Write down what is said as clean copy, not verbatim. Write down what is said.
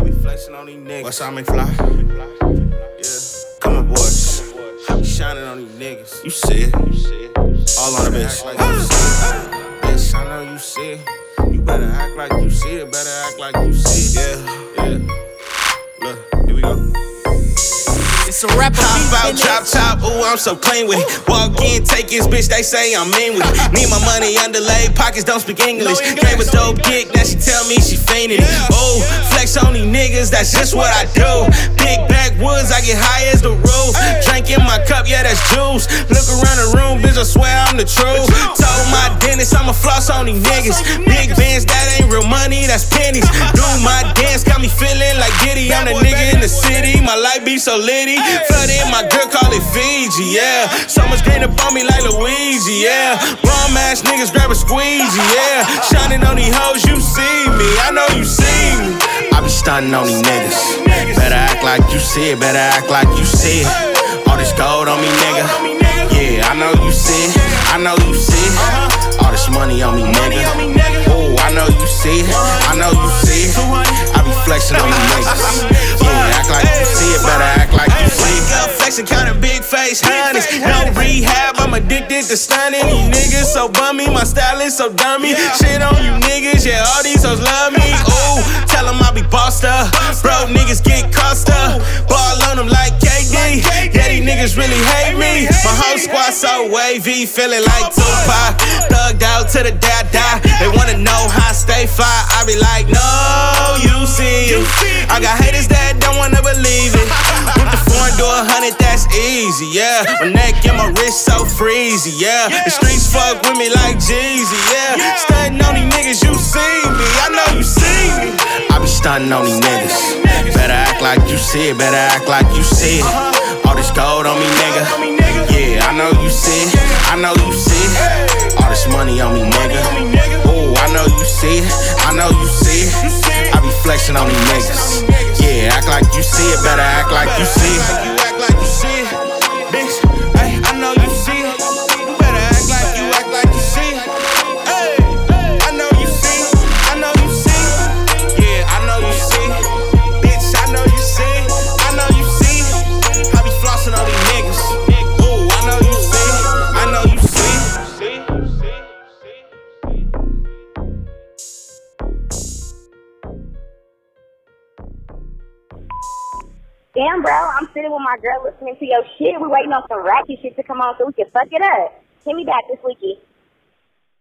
be flexing on these niggas. What's up, McFly? Yeah. Come on, boys. I be shining on these niggas. You see it. All on the bitch. Like you see it. Bitch, I know you see it. You better act like you see it. Better act like you see it. Yeah. Look, here we go. It's a rapper. Hop out, chop top, ooh, I'm so clean with it. Walk in, take his bitch, they say I'm mean with it. Need my money underlaid, pockets don't speak English. Gave a dope kick, now she tell me she fainted it. Ooh, flex on these niggas, that's just what I do. Big backwoods, I get high as the roof. Drink in my cup, yeah, that's juice. Look around the room, bitch, I swear I'm the truth. Told my dentist I'ma floss on these niggas. Big bands, that ain't real money, that's pennies. Do my dance, got me feeling like Diddy. I'm the nigga in the city, my life be so litty. Flood in my girl, call it Fiji, yeah. So much green up on me like Luigi, yeah. Bum ass niggas grab a squeegee, yeah. Shining on these hoes, you see me, I know you see me. I be stunning on these niggas. Better act like you see it, better act like you see it. All this gold on me, nigga. Yeah, I know you see it, I know you see it. All this money on me, nigga. Oh, I know you see it, I know you see it. I be flexing on these niggas. Yeah, act like you see it, better act like you see it. Wake up, flexing, counting big face honeys. No rehab, I'm addicted to stunning. These niggas so bummy, my style is so dummy. Shit on you niggas, yeah, all these hoes love me. Ooh, tell them I be bossed up. Bro, niggas get cost up. Ball on them like KD. Yeah, these niggas really hate me. My whole squad so wavy, feeling like Tupac. Thugged out to the day I die. They wanna know how I stay fly. I be like, no, you see it. I got haters that don't wanna believe it. With the foreign door 100, that's easy, yeah. My neck and my wrist so freezy, yeah. The streets fuck with me like Jeezy, yeah. Stunting on these niggas, you see me, I know you see me. I be stunting on these niggas. Better act like you see it, better act like you see it. All this gold on me, nigga. Yeah, I know you see it, I know you see it. All this money on me, nigga. Oh, I know you see it, I know you see it. I be flexing on these niggas. Yeah, act like you see it, better act like you see it. You act like you see it, bitch. Hey, I know you see it. You better act like you see it. Hey, I know you see it, I know you see it. Yeah, I know you see it, bitch. I know you see it, I know you see it. I be flossing on these niggas. Ooh, I know you see it, I know you see it. Damn, bro, I'm sitting with my girl listening to your shit. We waiting on some ratchet shit to come on so we can fuck it up. Hit me back this weeky.